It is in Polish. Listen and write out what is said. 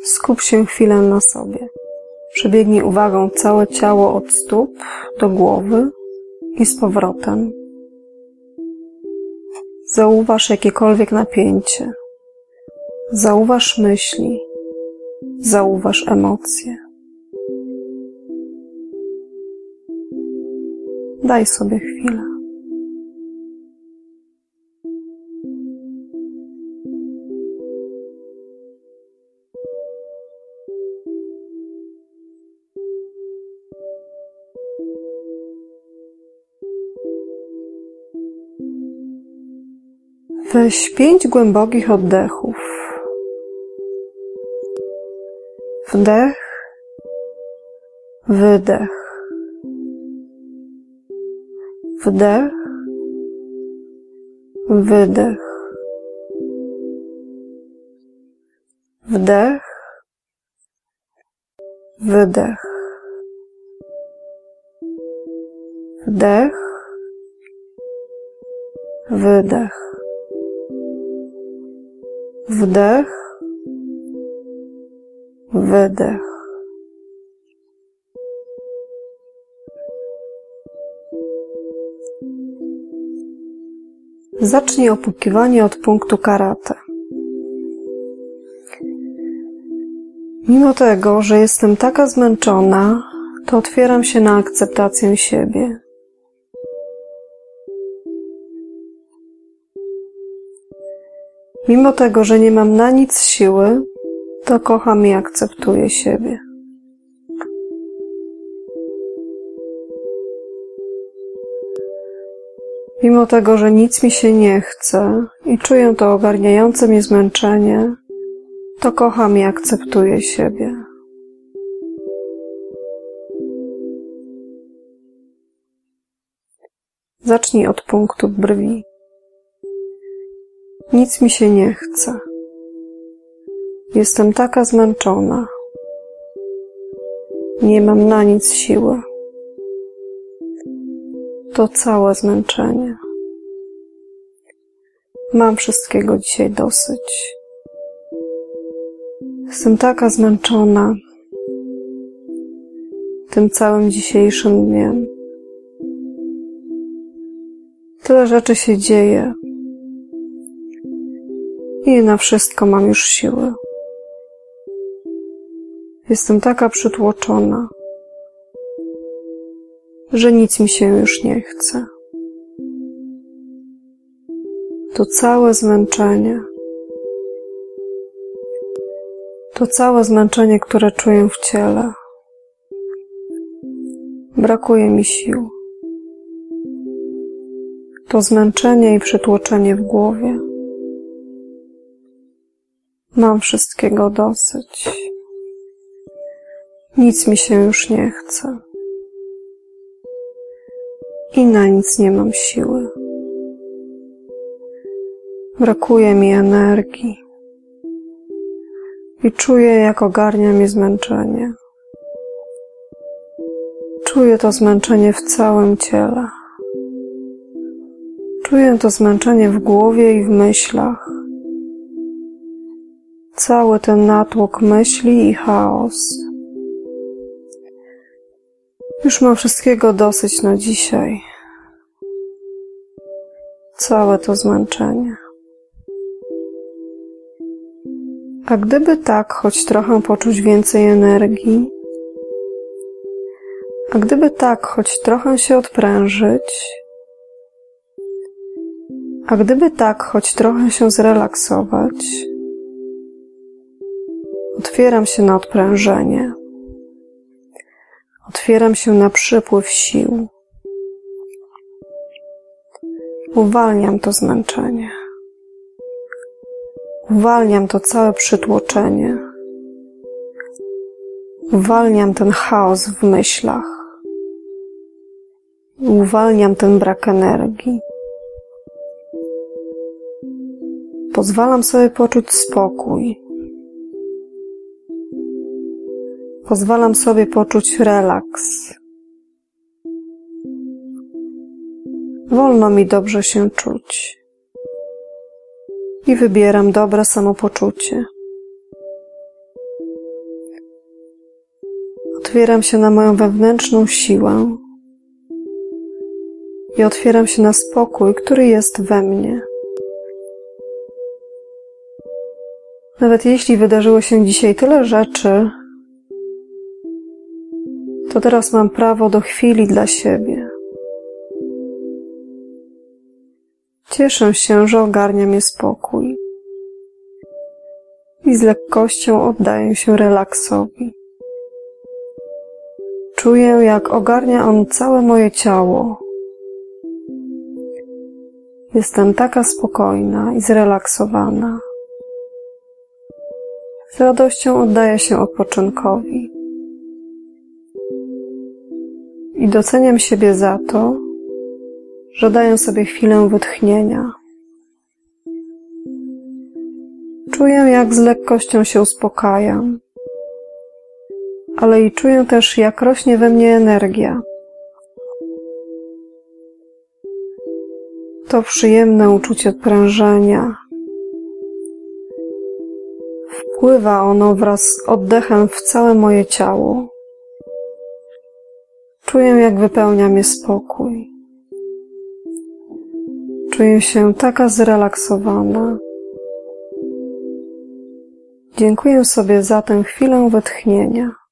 Skup się chwilę na sobie. Przebiegnij uwagą całe ciało od stóp do głowy i z powrotem. Zauważ jakiekolwiek napięcie. Zauważ myśli. Zauważ emocje. Daj sobie chwilę. Weź 5 głębokich oddechów. Wdech, wydech. Wdech, wydech. Wdech, wydech. Wdech, wydech. Wdech, wydech. Zacznij opukiwanie od punktu karate. Mimo tego, że jestem taka zmęczona, to otwieram się na akceptację siebie. Mimo tego, że nie mam na nic siły, to kocham i akceptuję siebie. Mimo tego, że nic mi się nie chce i czuję to ogarniające mnie zmęczenie, to kocham i akceptuję siebie. Zacznij od punktu brwi. Nic mi się nie chce. Jestem taka zmęczona. Nie mam na nic siły. To całe zmęczenie. Mam wszystkiego dzisiaj dosyć. Jestem taka zmęczona tym całym dzisiejszym dniem. Tyle rzeczy się dzieje i na wszystko mam już siły. Jestem taka przytłoczona, że nic mi się już nie chce. To całe zmęczenie. To całe zmęczenie, które czuję w ciele. Brakuje mi sił. To zmęczenie i przytłoczenie w głowie. Mam wszystkiego dosyć. Nic mi się już nie chce. I na nic nie mam siły. Brakuje mi energii. I czuję, jak ogarnia mnie zmęczenie. Czuję to zmęczenie w całym ciele. Czuję to zmęczenie w głowie i w myślach. Cały ten natłok myśli i chaos. Już mam wszystkiego dosyć na dzisiaj. Całe to zmęczenie. A gdyby tak choć trochę poczuć więcej energii, a gdyby tak choć trochę się odprężyć, a gdyby tak choć trochę się zrelaksować, otwieram się na odprężenie. Otwieram się na przypływ sił. Uwalniam to zmęczenie. Uwalniam to całe przytłoczenie. Uwalniam ten chaos w myślach. Uwalniam ten brak energii. Pozwalam sobie poczuć spokój. Pozwalam sobie poczuć relaks. Wolno mi dobrze się czuć. I wybieram dobre samopoczucie. Otwieram się na moją wewnętrzną siłę i otwieram się na spokój, który jest we mnie. Nawet jeśli wydarzyło się dzisiaj tyle rzeczy, to teraz mam prawo do chwili dla siebie. Cieszę się, że ogarnia mnie spokój i z lekkością oddaję się relaksowi. Czuję, jak ogarnia on całe moje ciało. Jestem taka spokojna i zrelaksowana. Z radością oddaję się odpoczynkowi. I doceniam siebie za to, że daję sobie chwilę wytchnienia. Czuję, jak z lekkością się uspokajam, ale i czuję też, jak rośnie we mnie energia. To przyjemne uczucie odprężenia. Wpływa ono wraz z oddechem w całe moje ciało. Czuję, jak wypełnia mnie spokój. Czuję się taka zrelaksowana. Dziękuję sobie za tę chwilę wytchnienia.